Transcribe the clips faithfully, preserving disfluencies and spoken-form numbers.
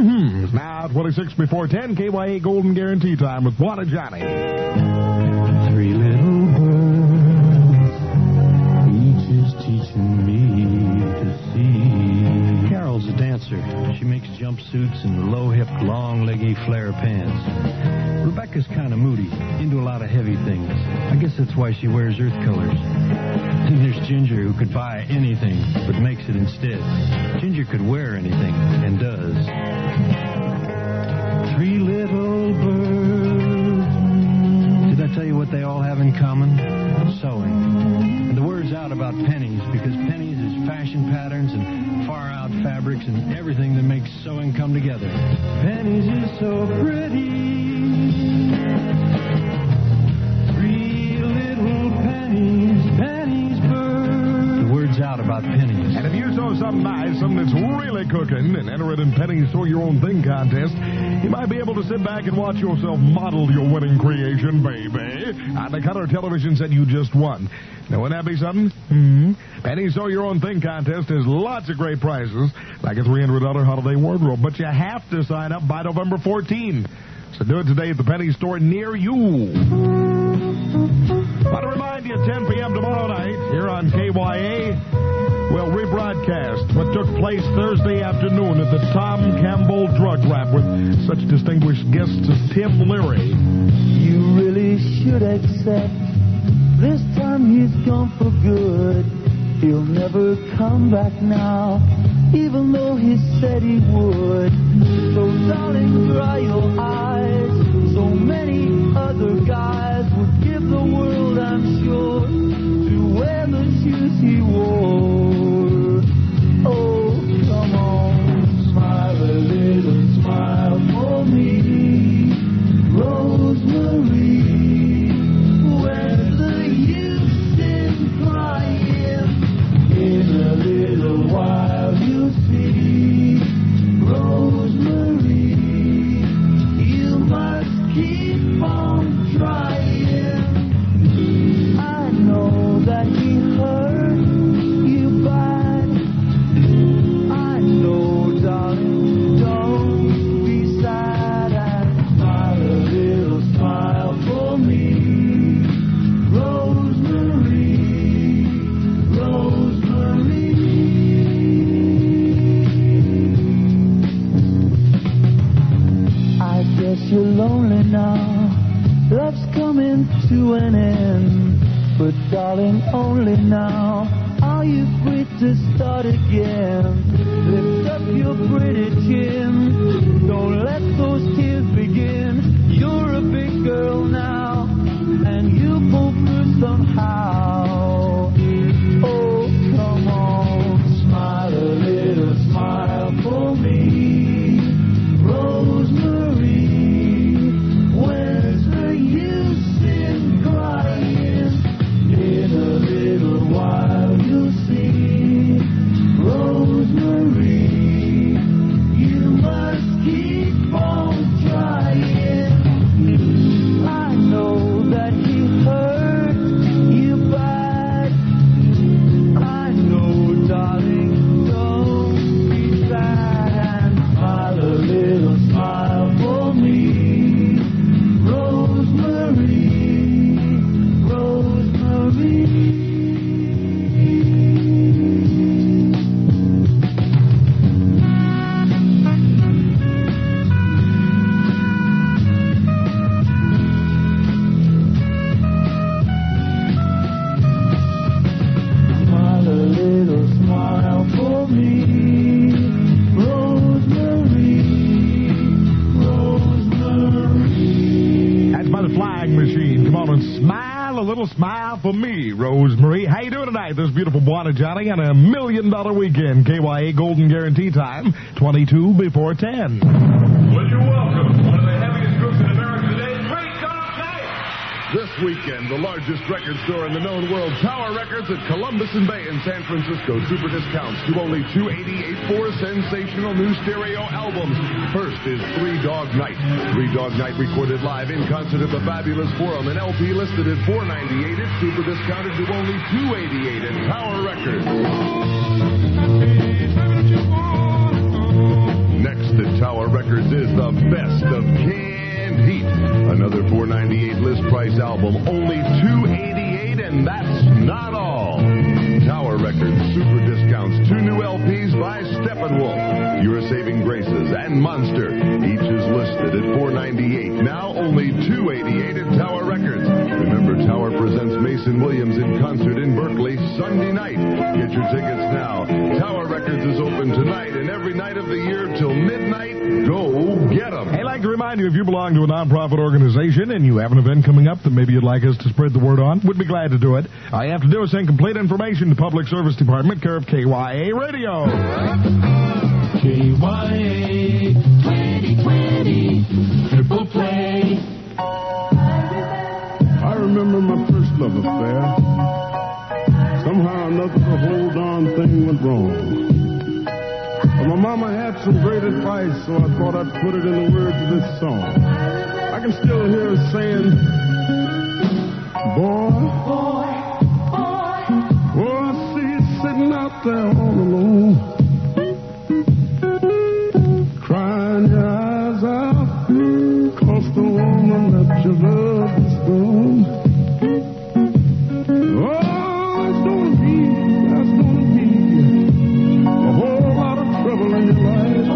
Mm-hmm. Now, twenty-six before ten, K Y A Golden Guarantee Time with Wada Johnny. Three little birds, each is teaching me to see. Carol's a dancer. She makes jumpsuits and low-hipped, long-leggy flare pants. Rebecca's kind of moody, into a lot of heavy things. I guess that's why she wears earth colors. And there's Ginger, who could buy anything, but makes it instead. Ginger could wear anything, and does. Three little birds. Did I tell you what they all have in common? Sewing. And the word's out about pennies, because pennies is fashion patterns and far-out fabrics and everything that makes sewing come together. Pennies is so pretty. Three little pennies, pennies bird. The word's out about pennies. And if you sew something nice, something that's really cooking, and enter it in Penny's Sew Your Own Thing contest, you might be able to sit back and watch yourself model your winning creation, baby, on the color television set you just won. Now, wouldn't that be something? Mm-hmm. Penny's Sew Your Own Thing contest has lots of great prizes, like a three hundred dollars holiday wardrobe, but you have to sign up by November fourteenth. So do it today at the Penny store near you. Want to remind you, ten p.m. tomorrow night, here on K Y A, we'll rebroadcast what took place Thursday afternoon at the Tom Campbell Drug Rap with such distinguished guests as Tim Leary. You really should accept this time he's gone for good. He'll never come back now, even though he said he would. So darling, dry your eyes. So many other guys would give the world, I'm sure, to wear the shoes he wore. Oh, come on, smile a little smile for me, Rosemary. Where's the use in crying? In a little while you'll see, Rosemary, you must keep on trying. I know that he hurt you bad. I know, darling, don't be sad, and smile a little smile for me, Rosemary, Rosemary. I guess you're lonely now, love's coming to an end, but darling, only now are you free to start again. Lift up your pretty chin, don't let those tears begin. You're a big girl now, and you pull through somehow. Oh, come on, smile a little smile for me, Rosemary. Where's the use in crying? In a little while you'll see, Rosemary, you must keep on trying. I know that he hurt you bad. I know, darling, don't be sad, and smile a little smile for me, Rosemary, Rosemary. Smile a little smile for me, Rosemary, Rosemary. That's by the Flying Machine. Come on and smile a little smile for me, Rosemary. How you doing tonight? This beautiful Wada Johnny on a million dollar weekend. K Y A Golden Guarantee Time, twenty-two before ten. Well, you're welcome. One of the heaviest groups in America today, Great Dog Night. This weekend, the largest record store in the known world, Tower Records at Columbus and Bay in San Francisco. Super discounts to only two hundred eighty-eight dollars for sensational new stereo albums. First is Three Dog Night. Three Dog Night recorded live in concert at the Fabulous Forum. An L P listed at four hundred ninety-eight dollars. It's super discounted to only two hundred eighty-eight dollars at Tower Records. Next at Tower Tower Records is the best of canned heat. Another four ninety-eight list price album, only two eighty-eight, and that's not all. Tower Records super discounts, two new L Ps by Steppenwolf, Your Saving Graces, and Monster. Each is listed at four ninety-eight. Now only two eighty-eight at Tower Records. Remember, Tower presents Mason Williams in concert in Berkeley Sunday night. Get your tickets now. Tower Records is open tonight and every night of the year till midnight. Go get them. Hey, I'd like to remind you, if you belong to a nonprofit organization and you have an event coming up that maybe you'd like us to spread the word on, we'd be glad to do it. All you have to do is send complete information to Public Service Department, care of K Y A Radio. K Y A twenty twenty Triple Play. I remember my first love affair. Somehow or another, the whole darn thing went wrong. But my mama had some great advice, so I thought I'd put it in the words of this song. I can still hear her saying, boy, boy, boy, oh, I see you sitting out there all alone, crying your eyes out, 'cause the woman that you love is gone. Oh, it's gonna be, that's gonna be a whole lot of trouble in your life.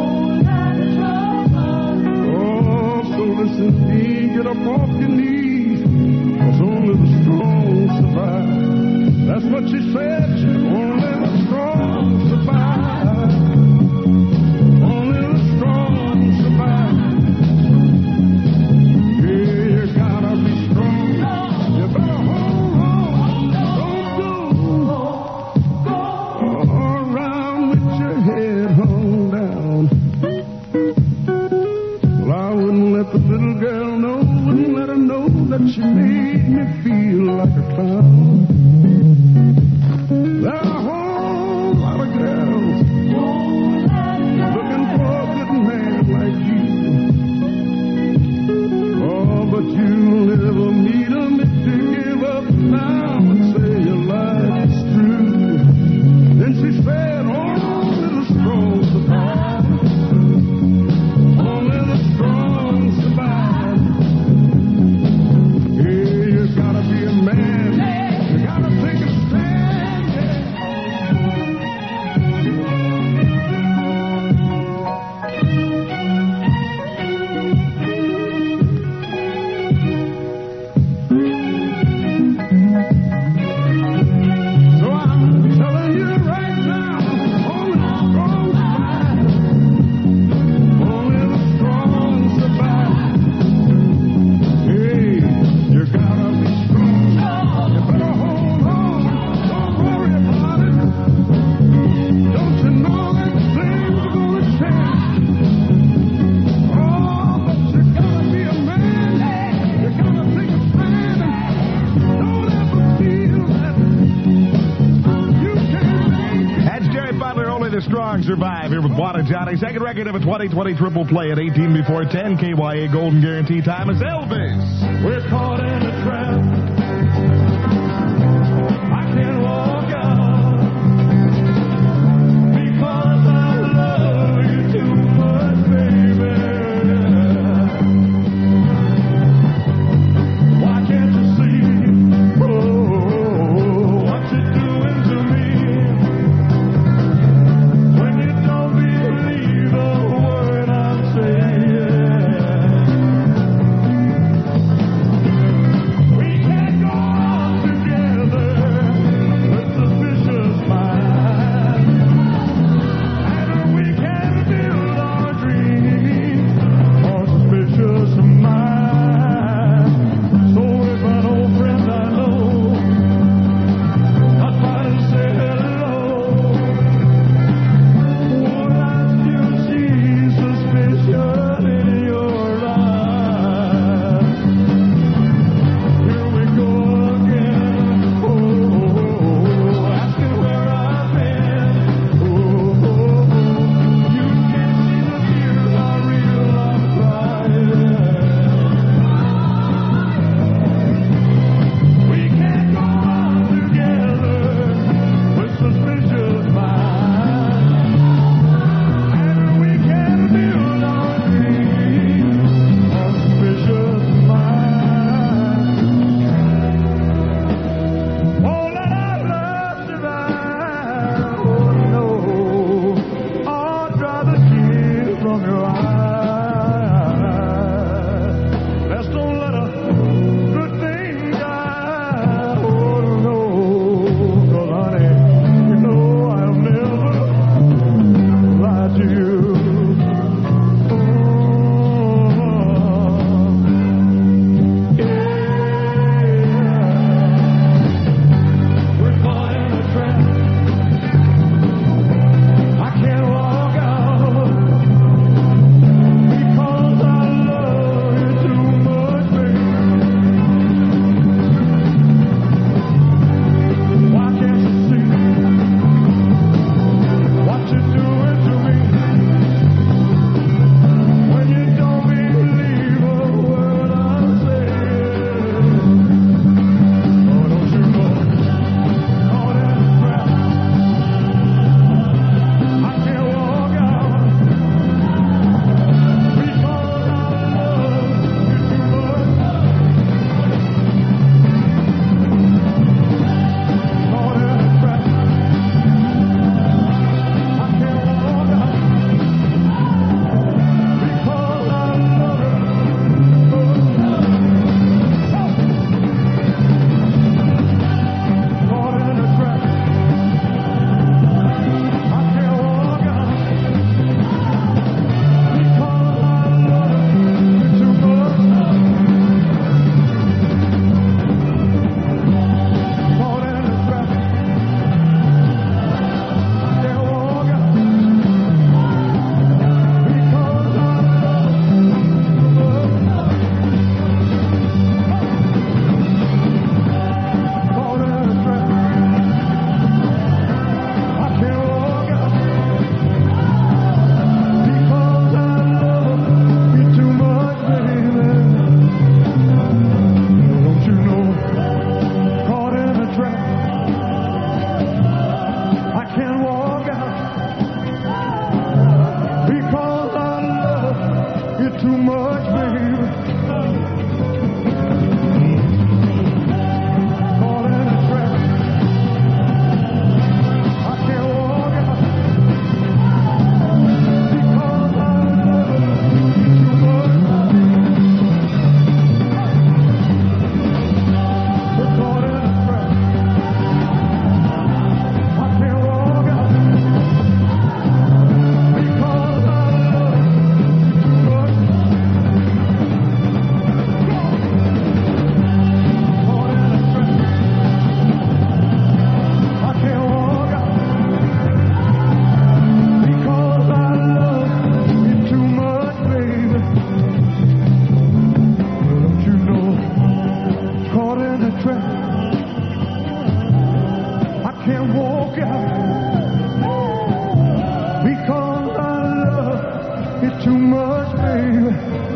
Oh, so listen to me, get up off your knees, 'cause only the strong survive. That's what she said, only the strong survive. Only the strong survive. Yeah, you gotta be strong. You better hold on, don't go, go around with your head hung down. Well, I wouldn't let the little girl know, wouldn't let her know that she made me feel like a clown. There are a whole lot of girls looking for a good man like you. Oh, but you'll never meet 'em if you give up now and say your life is true. Then she said, only the strong survive. Only the strong survive. Yeah, you gotta be a man. You gotta take a stand. So I'm telling you right now, only the strong survive. Only the strong survive. Hey, you gotta be strong. You better hold on. Don't worry about it. Don't you know that things are gonna change? Oh, but you gotta be a man. You gotta take a stand. Don't ever feel that you can't make it. That's Jerry Butler, Only the Strong Survive, here with Wada Johnny. Second record of a twenty twenty Triple Play at eighteen before ten. K Y A Golden Guarantee time is Elvis. We're caught in a trap. I can't walk out because I love you too much, baby. Why can't you see, oh, what you're doing to me? When you don't believe a word I'm saying. We can't too much, baby.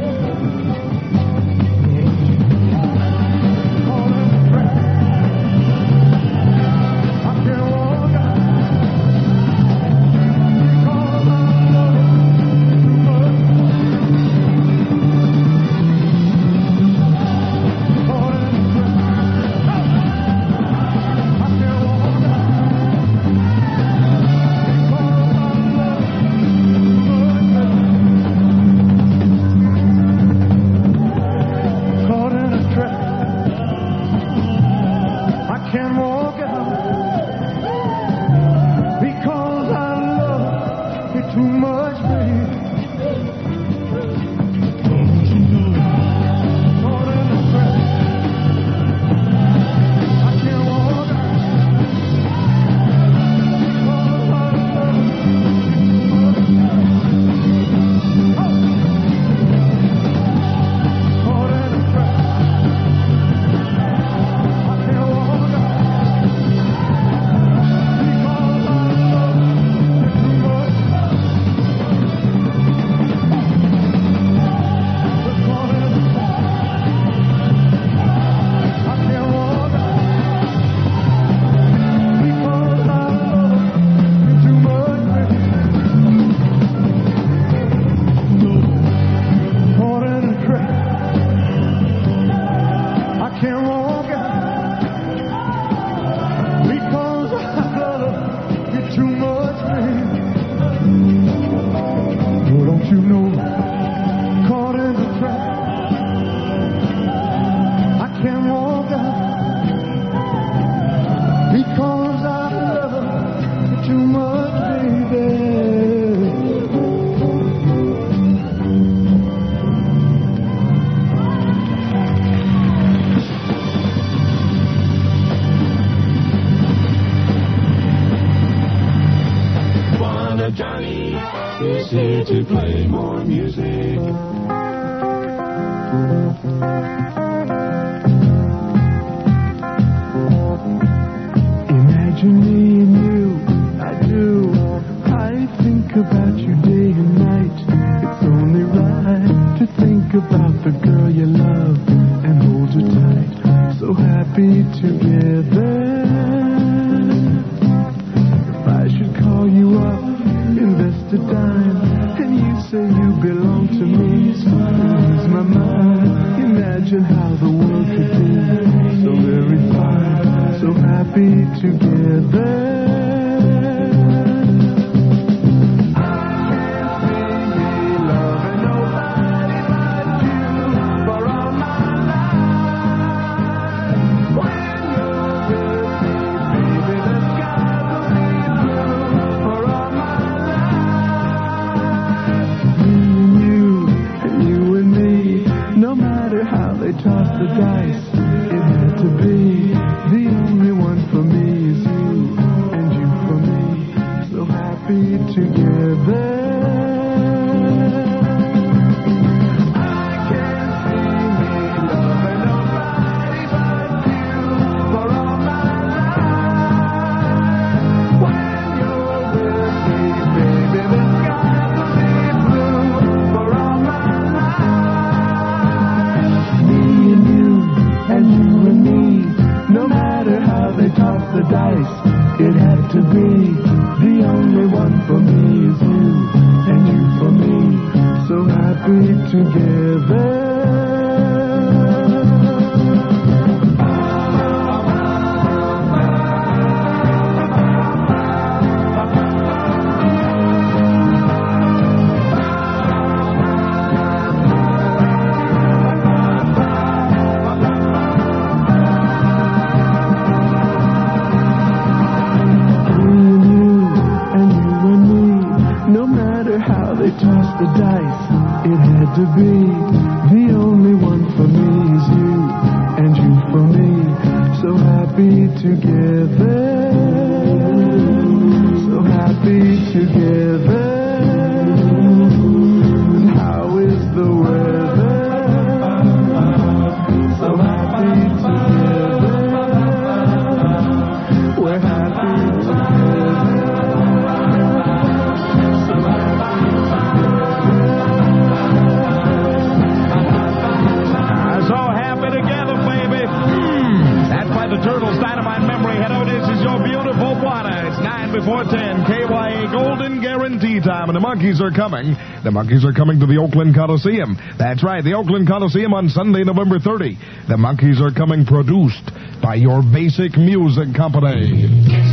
Johnny is here to play more music. Imagine me and you, I do. I think about you day and night. It's only right to think about the girl you love and hold her tight. So happy together. If I should call you up, invest a dime, and you say you belong to me, so I lose my mind. Imagine how the world could be so very fine, so happy together. Toss the dice, it had to be. The only one for me is you, and you for me, so happy together. I can't see me loving nobody but you for all my life. When you're with me, baby, the sky will be blue for all my life. And you and me, no matter how they toss the dice, it had to be. The only one for me is you, and you for me, so happy together. Toss the dice, it had to be. The only one for me is you, and you for me, so happy together, so happy together. How is the weather? So happy together, we're happy together. So happy together. Tea Time, and the Monkees are coming. The Monkees are coming to the Oakland Coliseum. That's right, the Oakland Coliseum on Sunday, November thirtieth. The Monkees are coming, produced by Your Basic Music Company.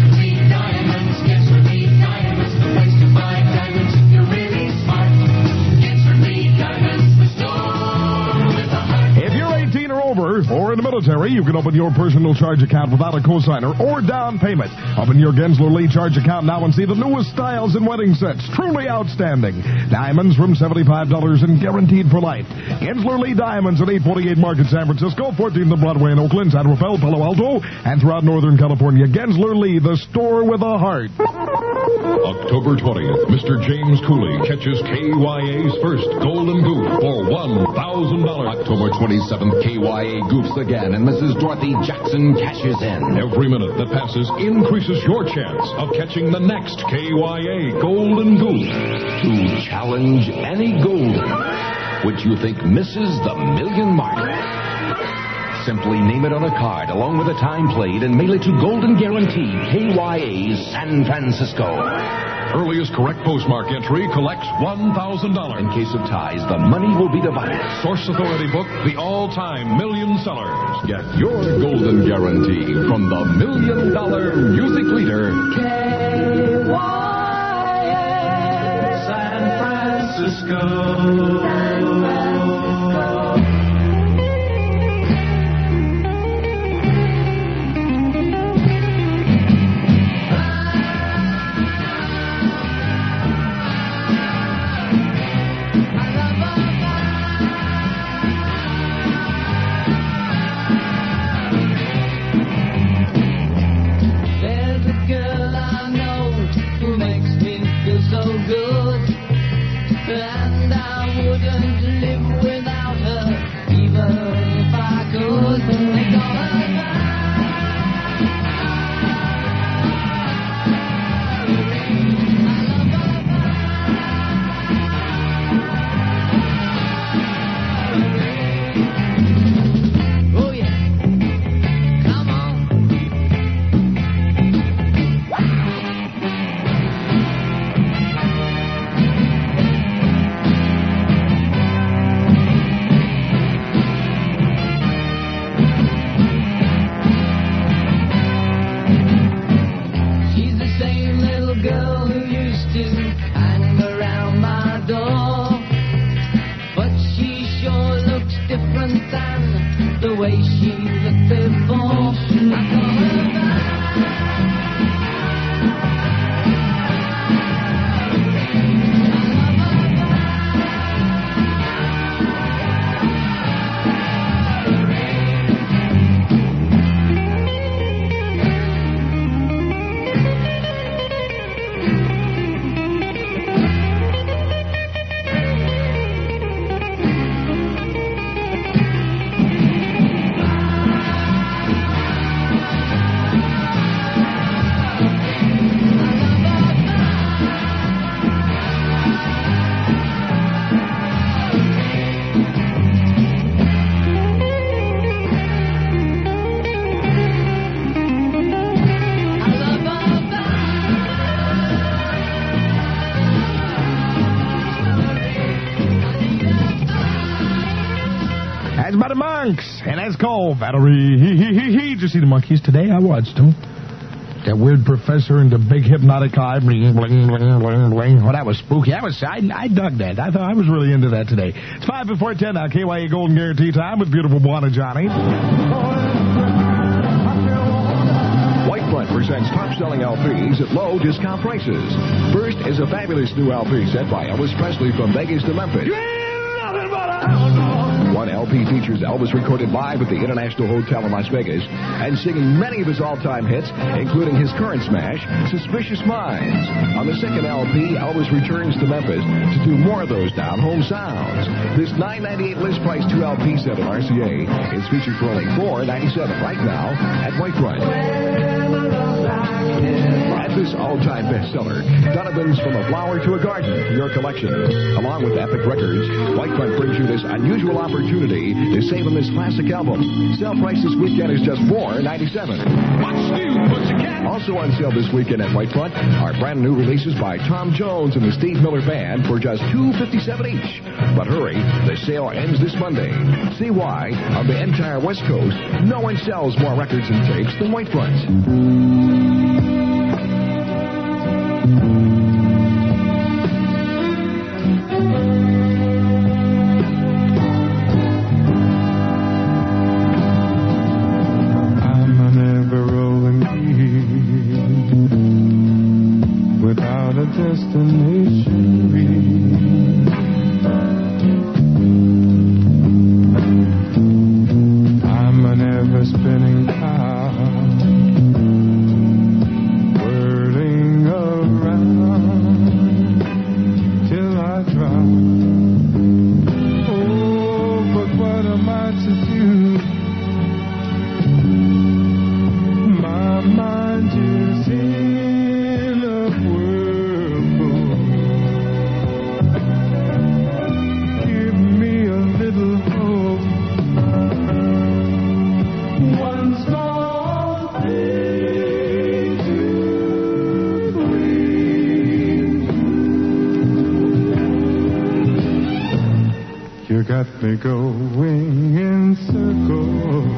Or in the military, you can open your personal charge account without a cosigner or down payment. Open your Gensler Lee charge account now and see the newest styles and wedding sets. Truly outstanding. Diamonds from seventy-five dollars and guaranteed for life. Gensler Lee Diamonds at eight forty-eight Market, San Francisco, fourteenth and Broadway in Oakland, San Rafael, Palo Alto, and throughout Northern California. Gensler Lee, the store with a heart. October twentieth, Mister James Cooley catches K Y A's first Golden Goof for one thousand dollars. October twenty-seventh, K Y A goofs again, and Missus Dorothy Jackson cashes in. Every minute that passes increases your chance of catching the next K Y A Golden Goof. To challenge any Golden, which you think misses the million mark. Simply name it on a card along with the time played and mail it to Golden Guarantee, K Y A, San Francisco. Earliest correct postmark entry collects one thousand dollars. In case of ties, the money will be divided. Source Authority book, the all-time million sellers. Get your Golden Guarantee from the million dollar music leader, K Y A, San Francisco. And that's called Valerie. He, he, he, he. Did you see the Monkees today? I watched them. That weird professor and the big hypnotic eye. Bling, bling, bling, bling, bling. Oh, that was spooky. That was, I, I dug that. I thought I was really into that today. It's five before ten on K Y A Golden Guarantee Time with beautiful Buana Johnny. White Front presents top-selling L Ps at low discount prices. First is a fabulous new L P set by Elvis Presley from Vegas to Memphis. One L P features Elvis recorded live at the International Hotel in Las Vegas and singing many of his all-time hits, including his current smash, Suspicious Minds. On the second L P, Elvis returns to Memphis to do more of those down-home sounds. This nine ninety-eight list price two L P set at R C A is featured for only four ninety-seven right now at White Front. Add this all-time bestseller, Donovan's From a Flower to a Garden, to your collection. Along with Epic Records, White Front brings you this unusual opportunity fifty to save on this classic album. Sale price this weekend is just four ninety-seven. What's new, pussycat? Also on sale this weekend at Whitefront are brand new releases by Tom Jones and the Steve Miller Band for just two fifty-seven each. But hurry, the sale ends this Monday. See why on the entire West Coast, no one sells more records and tapes than Whitefront. Destination reach. I'm an ever-spinning top, whirling around till I drop. Oh, but what am I to do? My mind is in a whirlpool. Give me a little hope. One small thing to believe. You got me going in circles.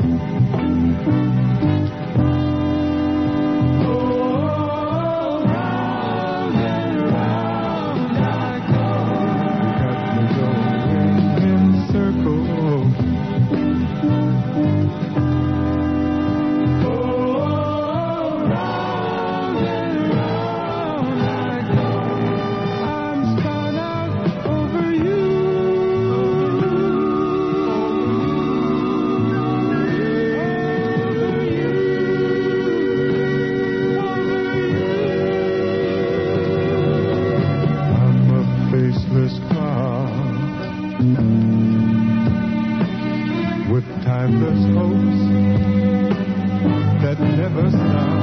With timeless hopes that never stop.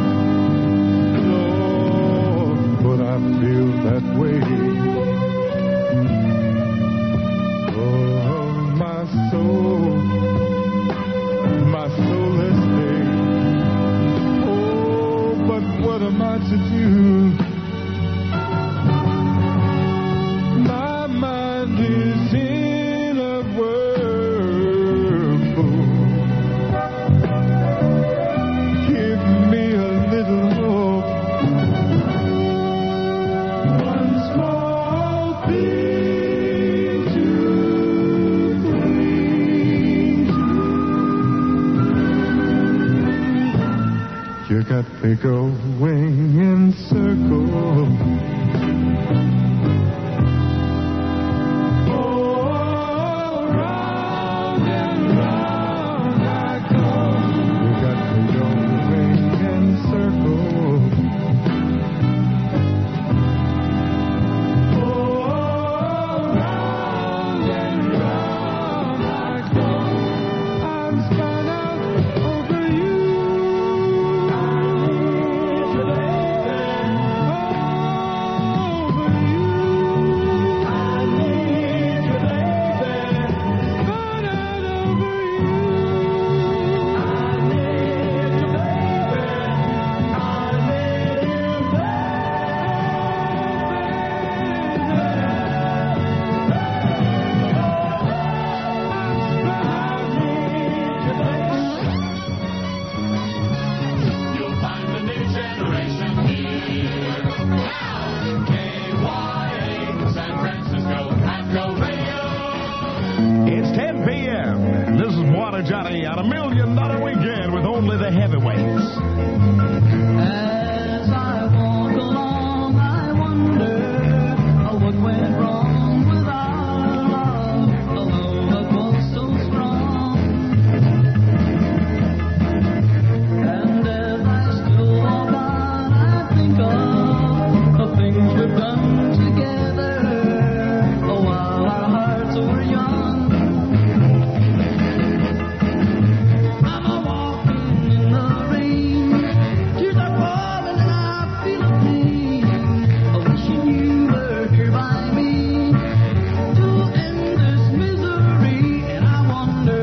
Lord, but I feel that way. Oh, my soul, my soul is dead. Oh, but what am I to do? My mind is in a whirlpool. Give me a little hope. One small thing to cling to. You got me going in circles. Johnny on a million dollar weekend with only the heavyweights. As I walk along, I wonder what went wrong with our love, although it was so strong. And as I still walk on, I think of the things we've done together, oh, while our hearts were young. By me to end this misery, and I wonder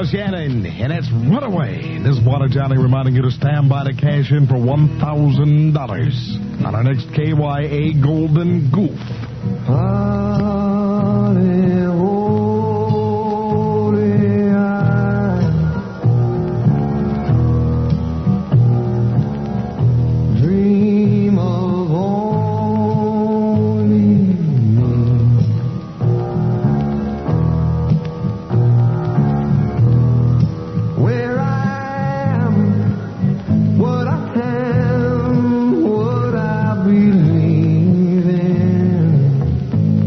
Shannon, and it's Runaway. This is Water Johnny reminding you to stand by to cash in for one thousand dollars on our next K Y A Golden Goof. Holly, holy eye, dream of only me. Where I am, what I am, what I believe in.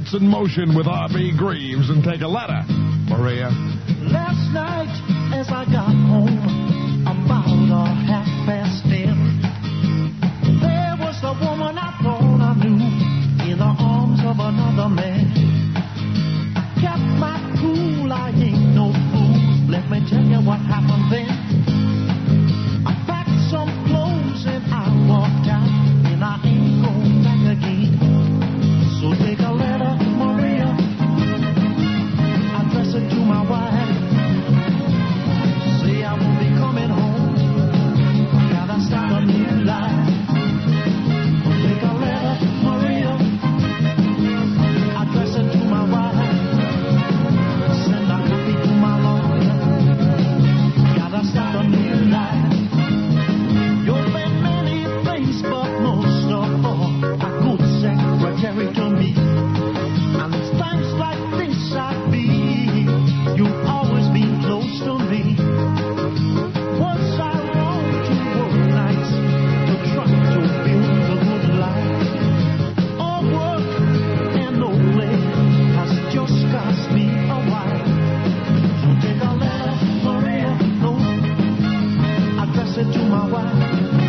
Lights in Motion with R B. Greaves and Take a Letter. Maria. Last night as I got home, about a half past ten, there was the woman I thought I knew in the arms of another man. I kept my cool, I ain't no fool. Let me tell you what happened then. I packed some clothes and I walked out, and I ain't going back again. So take a letter, Maria, address it to my wife. Say I won't be coming home, gotta start a new life. Take a letter, Maria, address it to my wife. Send a copy to my lawyer, gotta start a new life. You've been many things, but most of all, a good secretary to me. And it's times like this I feel you've always been close to me. Once I wrote to work nights to try to build a good life. All work and no play has just cost me a while. So take a letter, Maria, no, address it to my wife.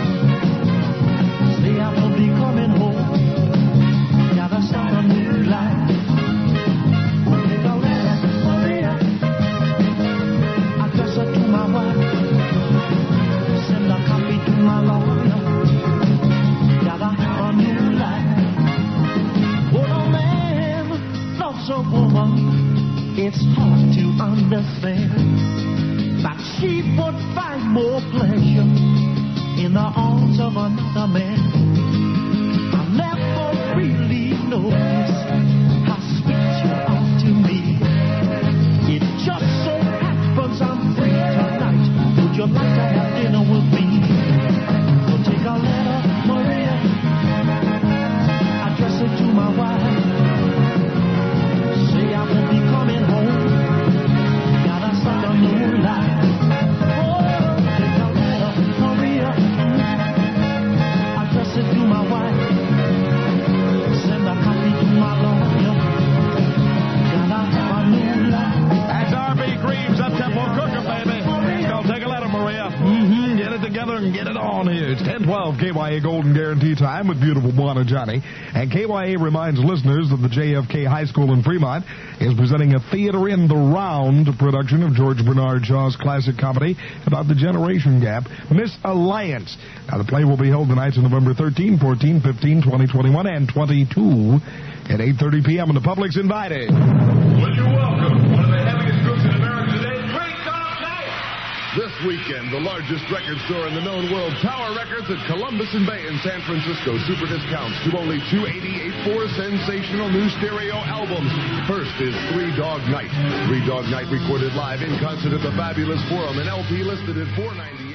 Say I will be coming home, gotta start a new life. Take a letter, Maria, address it to my wife. Send a copy to my lawyer, gotta have a new life. When a man loves a woman, it's hard to understand that she would find more pleasure in the arms of another man. I never really noticed how sweet you are to me. It just so happens I'm free tonight. Would you like to have dinner with me? So take a letter, Maria, address it to my wife. Say I won't be coming home, gotta start a new life. Oh, take a letter, Maria, address it to my wife. Send a copy to my lawyer, gotta have a new life. That's R B. Greaves, up-tempo cooker, baby. It's called Take a Letter, Maria. Mm-hmm. Get it together and get it on here. It's ten twelve K Y A Golden Guarantee Time with beautiful Buona Johnny. And K Y A reminds listeners that the J F K High School in Fremont is presenting a Theater in the Round production of George Bernard Shaw's classic comedy about the generation gap, Miss Alliance. Now, the play will be held the nights of November thirteenth, fourteenth, fifteenth, twentieth, twenty-one, and twenty-two at eight thirty p.m. and the public's invited. Would you welcome one of the heaviest groups in America today, Great Dog Night? This weekend, the largest record store in the known world, Tower Records at Columbus and Bay in San Francisco. Super discounts to only two eighty-eight four sensational new stereo albums. First is Three Dog Night. Three Dog Night recorded live in concert at the Fabulous Forum, an L P listed at four ninety-eight.